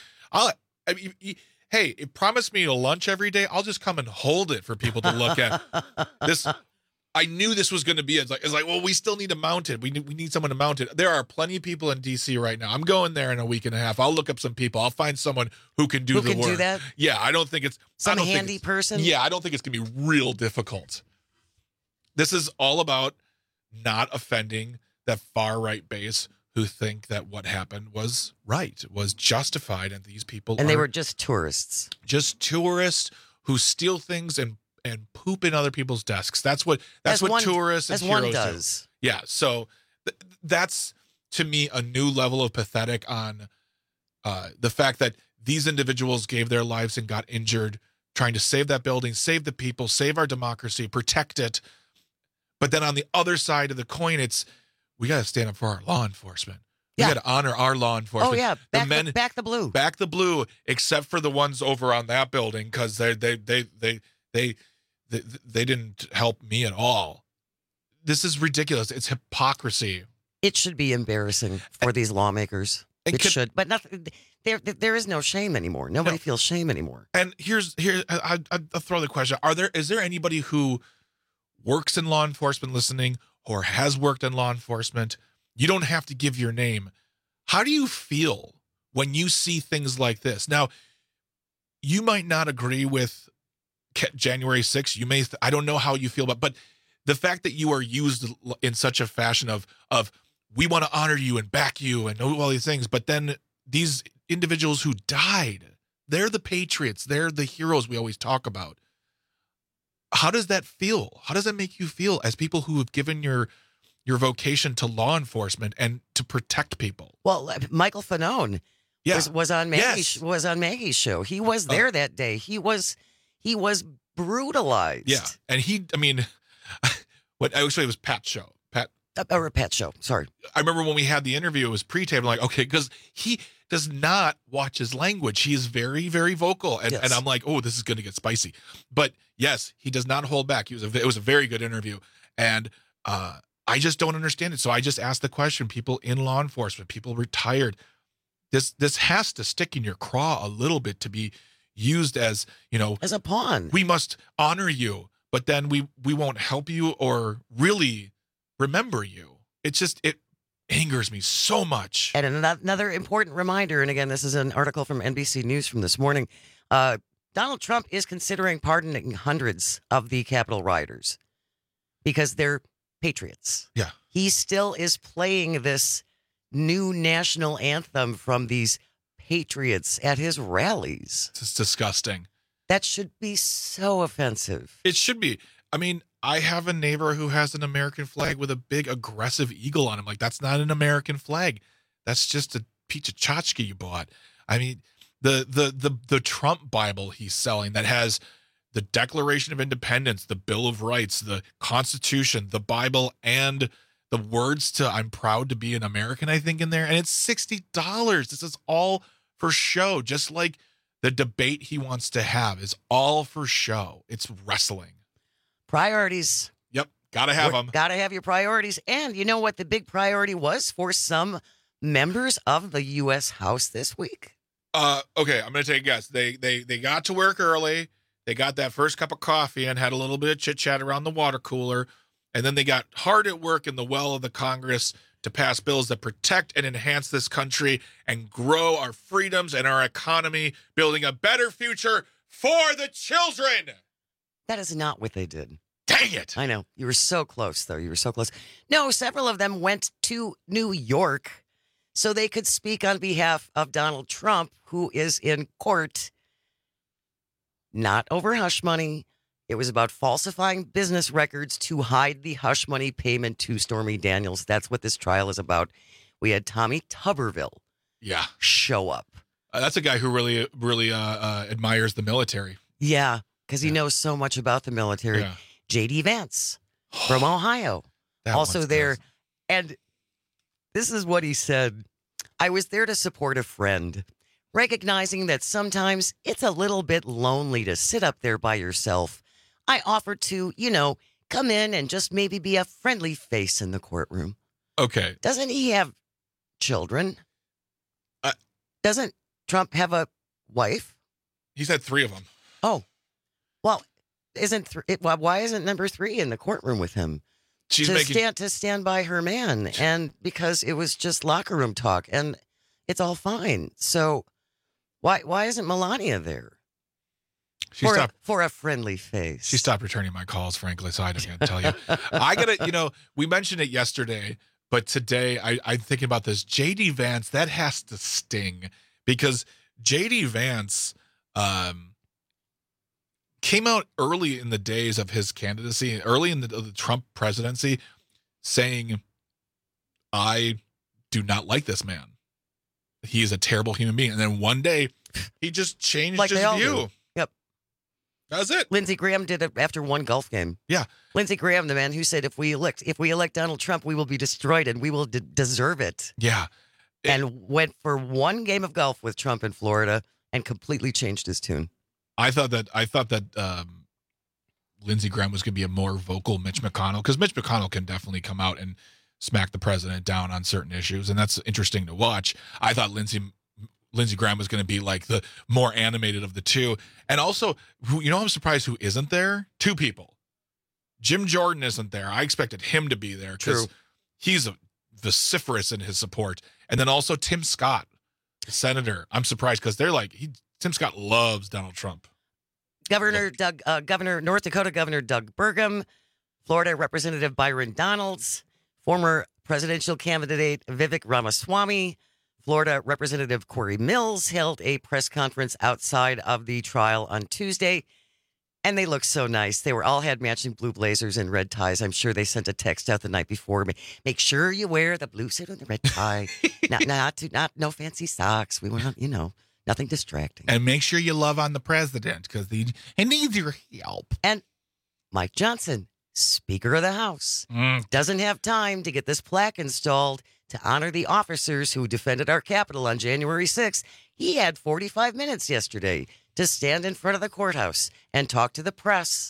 Hey, promise me a lunch every day. I'll just come and hold it for people to look at. This I knew this was going to be. It's like, well, we still need to mount it. We need someone to mount it. There are plenty of people in D.C. right now. I'm going there in a week and a half. I'll look up some people. I'll find someone who can do the work. Do that? Yeah, I don't think it's some handy person. Yeah, I don't think it's going to be real difficult. This is all about not offending that far right base who think that what happened was right, was justified, and these people they were just tourists. Just tourists who steal things and poop in other people's desks. That's what tourists and heroes does. Do. Yeah, so that's to me a new level of pathetic on the fact that these individuals gave their lives and got injured trying to save that building, save the people, save our democracy, protect it. But then on the other side of the coin, we got to stand up for our law enforcement. We got to honor our law enforcement. Oh yeah, back the blue. Back the blue, except for the ones over on that building, because they didn't help me at all. This is ridiculous. It's hypocrisy. It should be embarrassing for these lawmakers. It should, but nothing. There is no shame anymore. Nobody feels shame anymore. And I'll throw the question: is there anybody who works in law enforcement listening or has worked in law enforcement? You don't have to give your name. How do you feel when you see things like this? Now, you might not agree with January 6th. You may, I don't know how you feel about, but the fact that you are used in such a fashion of we want to honor you and back you and all these things, but then these individuals who died, they're the patriots. They're the heroes we always talk about. How does that feel? How does that make you feel as people who have given your vocation to law enforcement and to protect people? Well, Michael Fanone was on Maggie's show. He was there that day. He was brutalized. Yeah, and actually it was Pat's show. Pat's show. Sorry. I remember when we had the interview, it was pre-tape. I'm like, okay, because he does not watch his language. He is very, very vocal, and I'm like, oh, this is going to get spicy. But yes, he does not hold back. It was a very good interview, and I just don't understand it. So I just asked the question: people in law enforcement, people retired, this has to stick in your craw a little bit to be used as a pawn. We must honor you, but then we won't help you or really remember you. It angers me so much. And another important reminder, and again, this is an article from NBC News from this morning. Donald Trump is considering pardoning hundreds of the Capitol rioters because they're patriots. Yeah. He still is playing this new national anthem from these patriots at his rallies. It's disgusting. That should be so offensive. It should be. I mean, I have a neighbor who has an American flag with a big aggressive eagle on him. Like, that's not an American flag. That's just a piece of tchotchke you bought. I mean, the Trump Bible he's selling that has the Declaration of Independence, the Bill of Rights, the Constitution, the Bible, and the words to "I'm proud to be an American," I think, in there. And it's $60. This is all for show. Just like the debate he wants to have is all for show. It's wrestling. Priorities. Yep. Gotta have them. Gotta have your priorities. And you know what the big priority was for some members of the U.S. House this week? Okay, I'm going to take a guess. They got to work early. They got that first cup of coffee and had a little bit of chit-chat around the water cooler. And then they got hard at work in the well of the Congress to pass bills that protect and enhance this country and grow our freedoms and our economy, building a better future for the children. That is not what they did. Dang it. I know. You were so close, though. You were so close. No, several of them went to New York so they could speak on behalf of Donald Trump, who is in court, not over hush money. It was about falsifying business records to hide the hush money payment to Stormy Daniels. That's what this trial is about. We had Tommy Tuberville show up. That's a guy who really, really admires the military. Yeah, because he knows so much about the military. Yeah. J.D. Vance from Ohio, also there. And this is what he said. I was there to support a friend, recognizing that sometimes it's a little bit lonely to sit up there by yourself. I offered to, come in and just maybe be a friendly face in the courtroom. Okay. Doesn't he have children? Doesn't Trump have a wife? He's had 3 of them. Oh, well, why isn't number 3 in the courtroom with him? She's to stand by her man, and because it was just locker room talk, and it's all fine. So why isn't Melania there? For a friendly face. She stopped returning my calls, frankly, so I can't tell you. I gotta, we mentioned it yesterday, but today I'm thinking about this. J.D. Vance, that has to sting, because J.D. Vance came out early in the days of his candidacy, early in the Trump presidency, saying, I do not like this man. He is a terrible human being. And then one day, he just changed his view. Yep. That's it. Lindsey Graham did it after one golf game. Yeah. Lindsey Graham, the man who said, if we elect Donald Trump, we will be destroyed and we will deserve it. Yeah. And went for one game of golf with Trump in Florida and completely changed his tune. I thought that Lindsey Graham was going to be a more vocal Mitch McConnell, because Mitch McConnell can definitely come out and smack the president down on certain issues, and that's interesting to watch. I thought Lindsey Graham was going to be like the more animated of the two. And also, I'm surprised who isn't there? 2 people. Jim Jordan isn't there. I expected him to be there because he's vociferous in his support. And then also Tim Scott, the senator. I'm surprised because they're like, Tim Scott loves Donald Trump. North Dakota Governor Doug Burgum, Florida Representative Byron Donalds, former presidential candidate Vivek Ramaswamy, Florida Representative Corey Mills held a press conference outside of the trial on Tuesday, and they looked so nice. They all had matching blue blazers and red ties. I'm sure they sent a text out the night before. Make sure you wear the blue suit and the red tie. No fancy socks. We want, nothing distracting. And make sure you love on the president because he needs your help. And Mike Johnson, Speaker of the House, doesn't have time to get this plaque installed to honor the officers who defended our Capitol on January 6th. He had 45 minutes yesterday to stand in front of the courthouse and talk to the press.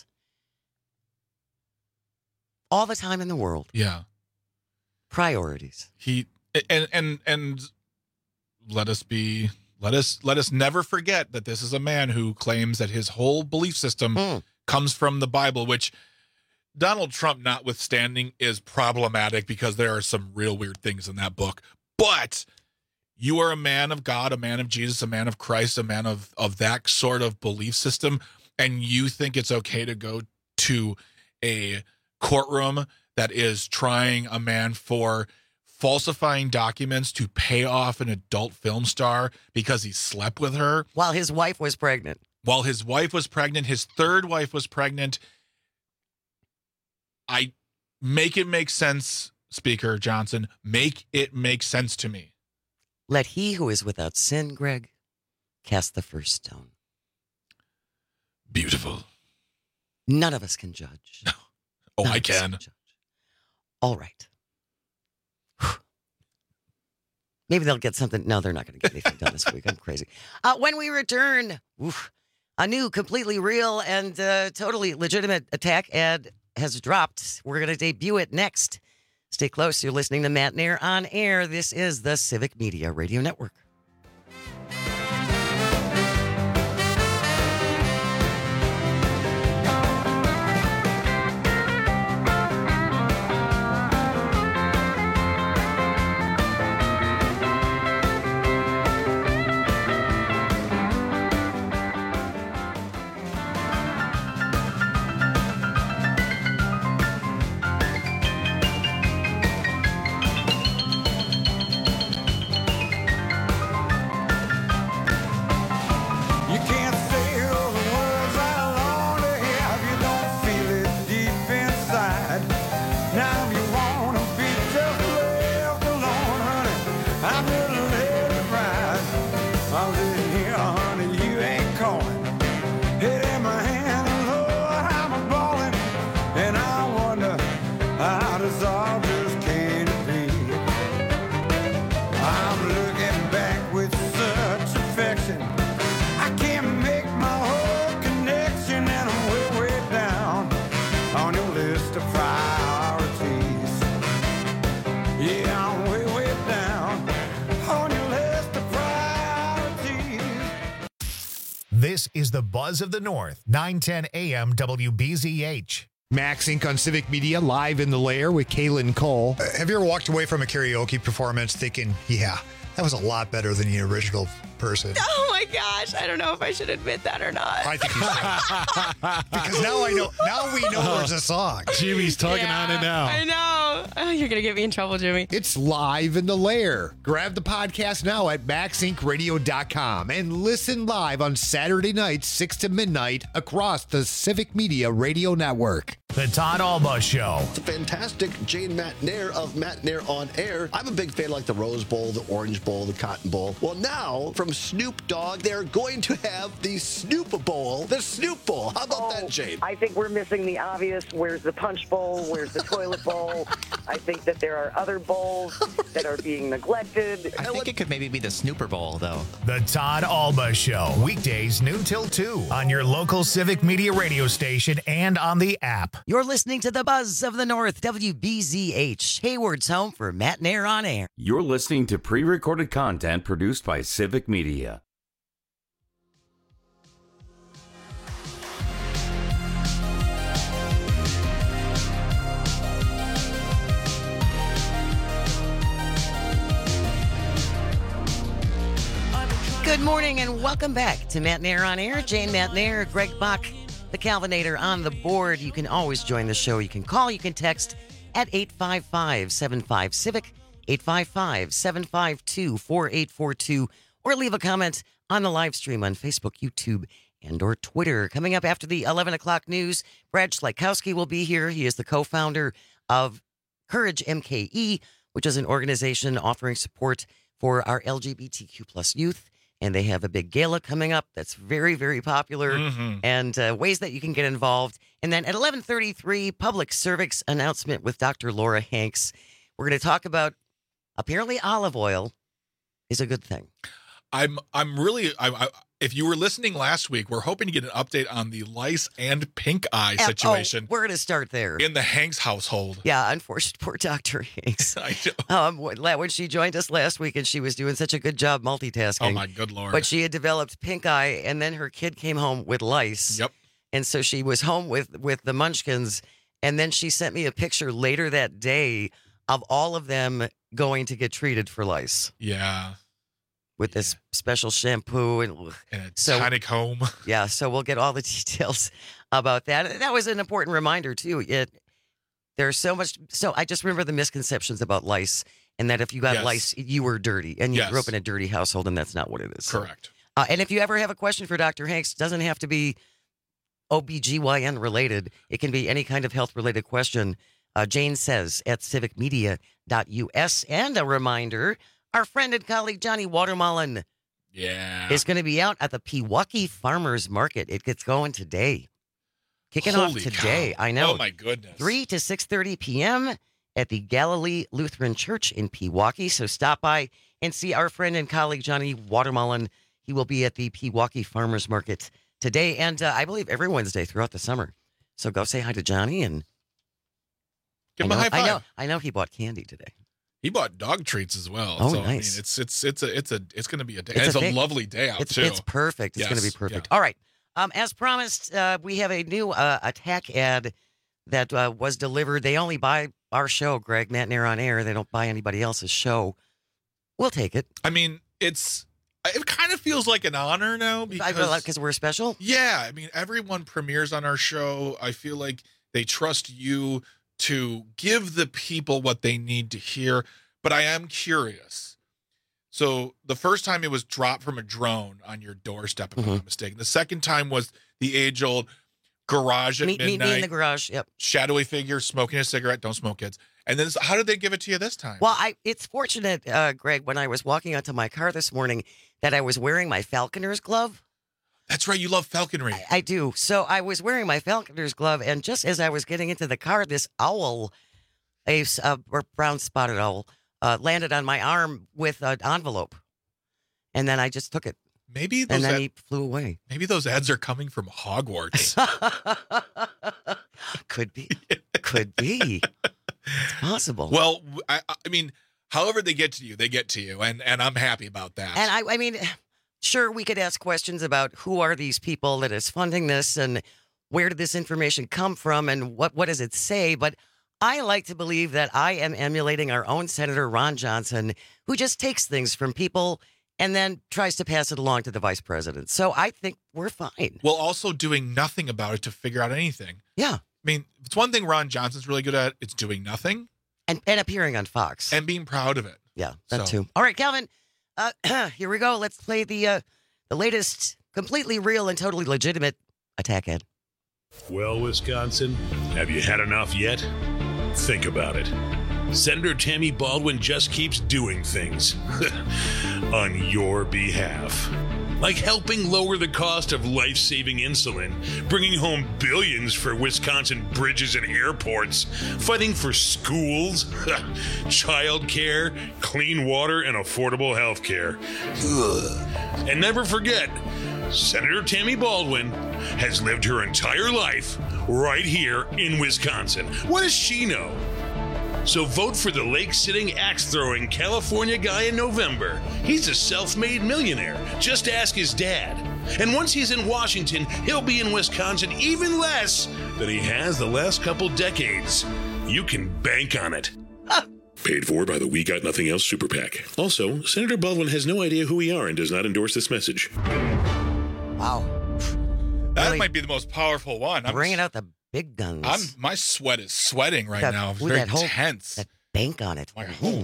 All the time in the world. Yeah. Priorities. And let us never forget that this is a man who claims that his whole belief system comes from the Bible, which Donald Trump notwithstanding is problematic because there are some real weird things in that book. But you are a man of God, a man of Jesus, a man of Christ, a man of that sort of belief system, and you think it's okay to go to a courtroom that is trying a man for falsifying documents to pay off an adult film star because he slept with her. While his wife was pregnant. His third wife was pregnant. Make it make sense, Speaker Johnson. Make it make sense to me. Let he who is without sin, Greg, cast the first stone. Beautiful. None of us can judge. No. Oh, I can. All right. Maybe they'll get something. No, they're not going to get anything done this week. I'm crazy. When we return, a new, completely real and totally legitimate attack ad has dropped. We're going to debut it next. Stay close. You're listening to Matt Nair on Air. This is the Civic Media Radio Network. This is the Buzz of the North, 910 AM WBZH. Max Inc. on Civic Media, live in the lair with Kaylin Cole. Have you ever walked away from a karaoke performance thinking, yeah, that was a lot better than the original person? Oh my gosh, I don't know if I should admit that or not. I think you should. Because now we know there's a song. Jimmy's talking on it now. I know. Oh, you're going to get me in trouble, Jimmy. It's live in the lair. Grab the podcast now at maxincradio.com and listen live on Saturday nights, 6 to midnight, across the Civic Media Radio Network. The Todd Alba Show. It's a fantastic Jane Matt Nair of Matt Nair on Air. I'm a big fan like the Rose Bowl, the Orange Bowl, the Cotton Bowl. Well, now, from Snoop Dogg, they're going to have the Snoop Bowl, the Snoop Bowl. How about that, Jane? I think we're missing the obvious. Where's the Punch Bowl? Where's the Toilet Bowl? I think that there are other bowls that are being neglected. I think it could maybe be the Snooper Bowl, though. The Todd Alba Show. Weekdays noon till 2 on your local Civic Media radio station and on the app. You're listening to the Buzz of the North, WBZH, Hayward's home for Matt Nair on Air. You're listening to pre-recorded content produced by Civic Media. Good morning and welcome back to Matt Nair on Air. Jane Matt Nair, Greg Bach, the Calvinator on the board. You can always join the show. You can call, you can text at 855-75-CIVIC, 855-752-4842, or leave a comment on the live stream on Facebook, YouTube, and or Twitter. Coming up after the 11 o'clock news, Brad Schleikowski will be here. He is the co-founder of Courage MKE, which is an organization offering support for our LGBTQ plus youth. And they have a big gala coming up that's very, very popular, and ways that you can get involved. And then at 11:33, public cervix announcement with Dr. Laura Hanks. We're going to talk about apparently olive oil is a good thing. If you were listening last week, we're hoping to get an update on the lice and pink eye situation. We're going to start there. In the Hanks household. Yeah, unfortunately, poor Dr. Hanks. I know. When she joined us last week and she was doing such a good job multitasking. Oh, my good Lord. But she had developed pink eye, and then her kid came home with lice. Yep. And so she was home with the munchkins, and then she sent me a picture later that day of all of them going to get treated for lice. Yeah. With this special shampoo and a tonic home. Yeah, so we'll get all the details about that. That was an important reminder, too. There's so much. So I just remember the misconceptions about lice, and that if you got lice, you were dirty, and you grew up in a dirty household, and that's not what it is. Correct. And if you ever have a question for Dr. Hanks, it doesn't have to be OBGYN related. It can be any kind of health-related question. Jane says at civicmedia.us. And a reminder, our friend and colleague Johnny Watermelon is going to be out at the Pewaukee Farmers Market. It gets going today. Kicking off today. Cow. I know. Oh, my goodness. 3 to 6:30 p.m. at the Galilee Lutheran Church in Pewaukee. So stop by and see our friend and colleague Johnny Watermelon. He will be at the Pewaukee Farmers Market today and I believe every Wednesday throughout the summer. So go say hi to Johnny and give him a high five. I know he bought candy today. He bought dog treats as well. Oh, so, nice. I mean, it's going to be a day. It's a lovely day out too. It's perfect. It's going to be perfect. Yeah. All right. As promised, we have a new attack ad that was delivered. They only buy our show, Greg, Matt Nair on Air. They don't buy anybody else's show. We'll take it. I mean, it kind of feels like an honor now because we're special. Yeah, I mean, everyone premieres on our show. I feel like they trust you to give the people what they need to hear. But I am curious. So the first time it was dropped from a drone on your doorstep, if I'm not mistaken. The second time was the age-old garage at midnight. Me in the garage, yep. Shadowy figure smoking a cigarette. Don't smoke, kids. And then how did they give it to you this time? Well, it's fortunate, Greg, when I was walking out to my car this morning that I was wearing my falconer's glove. That's right. You love falconry. I do. So I was wearing my falconer's glove, and just as I was getting into the car, this owl, a brown spotted owl, landed on my arm with an envelope. And then I just took it. Maybe and then he flew away. Maybe those ads are coming from Hogwarts. Could be. Could be. It's possible. Well, I mean, however they get to you, and I'm happy about that. And I mean, sure, we could ask questions about who are these people that is funding this and where did this information come from and what does it say? But I like to believe that I am emulating our own Senator Ron Johnson, who just takes things from people and then tries to pass it along to the vice president. So I think we're fine. Well, also doing nothing about it to figure out anything. Yeah. I mean, it's one thing Ron Johnson's really good at. It's doing nothing. And appearing on Fox. And being proud of it. Yeah, that too. All right, Calvin, here we go. Let's play the latest completely real and totally legitimate attack ad. Well, Wisconsin, have you had enough yet? Think about it. Senator Tammy Baldwin just keeps doing things on your behalf. Like helping lower the cost of life-saving insulin, bringing home billions for Wisconsin bridges and airports, fighting for schools, childcare, clean water, and affordable health care. And never forget, Senator Tammy Baldwin has lived her entire life right here in Wisconsin. What does she know? So vote for the lake-sitting, axe-throwing California guy in November. He's a self-made millionaire. Just ask his dad. And once he's in Washington, he'll be in Wisconsin even less than he has the last couple decades. You can bank on it. Paid for by the We Got Nothing Else Super PAC. Also, Senator Baldwin has no idea who we are and does not endorse this message. Wow. That Really might be the most powerful one. Bringing out the big guns. My sweat is sweating right now. It's with very that whole- tense. That bank on it. Oh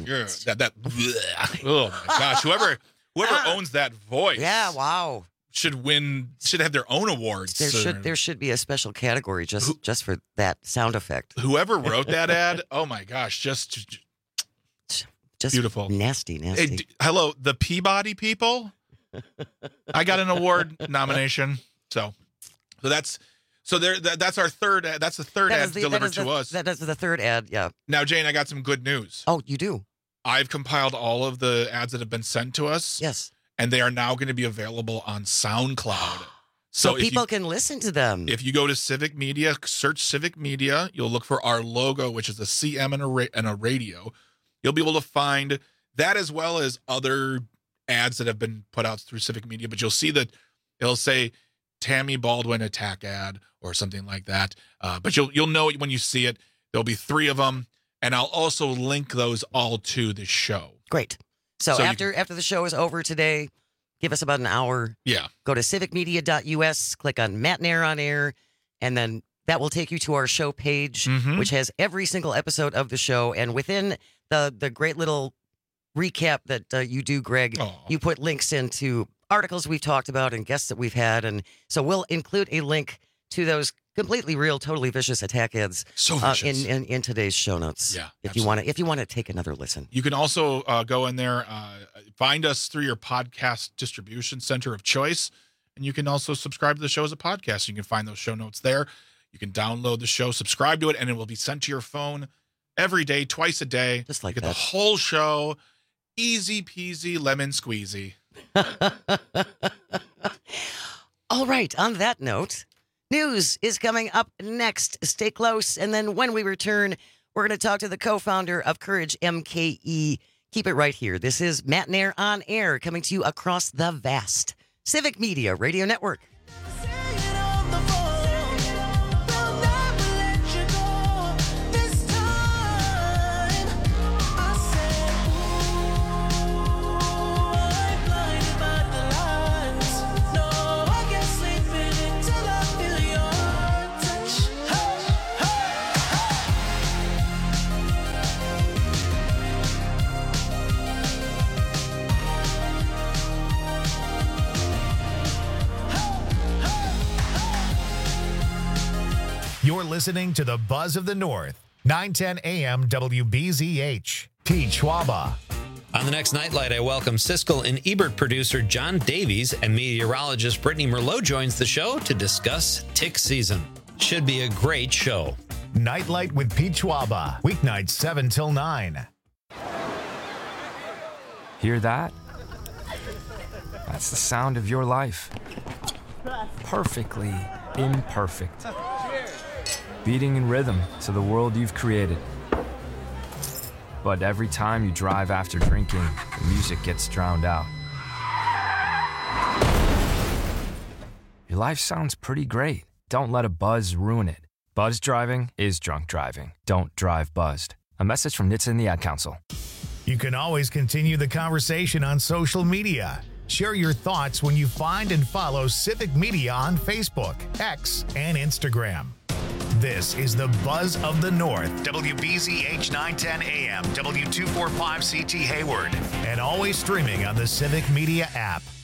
my gosh! Whoever owns that voice, wow, should have their own awards. There should be a special category just for that sound effect. Whoever wrote that ad, oh my gosh, just beautiful, nasty. Hey, hello, the Peabody people. I got an award nomination, so that's our third ad. That's the third ad delivered to us. That's the third ad, yeah. Now, Jane, I got some good news. Oh, you do? I've compiled all of the ads that have been sent to us. Yes. And they are now going to be available on SoundCloud. So people can listen to them. If you go to Civic Media, search Civic Media, you'll look for our logo, which is a CM and a radio. You'll be able to find that as well as other ads that have been put out through Civic Media. But you'll see that it'll say Tammy Baldwin attack ad or something like that. But you'll know it when you see it. There'll be 3 of them. And I'll also link those all to the show. Great. So after the show is over today, give us about an hour. Yeah. Go to civicmedia.us, click on Matt Nair on Air, and then that will take you to our show page, which has every single episode of the show. And within the great little recap that you do, Greg, you put links into articles we've talked about and guests that we've had. And so we'll include a link to those completely real, totally vicious attack ads in today's show notes. Yeah, if you want to take another listen. You can also go in there, find us through your podcast distribution center of choice, and you can also subscribe to the show as a podcast. You can find those show notes there. You can download the show, subscribe to it, and it will be sent to your phone every day, twice a day. Just like you get the whole show, easy peasy, lemon squeezy. All right. On that note, news is coming up next. Stay close. And then when we return, we're going to talk to the co-founder of Courage MKE. Keep it right here. This is Matt Nair on Air, coming to you across the vast Civic Media Radio Network. You're listening to the Buzz of the North, 910 AM WBZH. Pete Schwaba. On the next Nightlight, I welcome Siskel and Ebert producer John Davies and meteorologist Brittany Merlot joins the show to discuss tick season. Should be a great show. Nightlight with Pete Schwaba. Weeknights 7 till 9. Hear that? That's the sound of your life. Perfectly imperfect. Beating in rhythm to the world you've created. But every time you drive after drinking, the music gets drowned out. your life sounds pretty great. Don't let a buzz ruin it. Buzz driving is drunk driving. Don't drive buzzed. A message from NHTSA and the Ad Council. You can always continue the conversation on social media. Share your thoughts when you find and follow Civic Media on Facebook, X, and Instagram. This is the Buzz of the North, WBZH 910 AM, W245CT Hayward, and always streaming on the Civic Media app.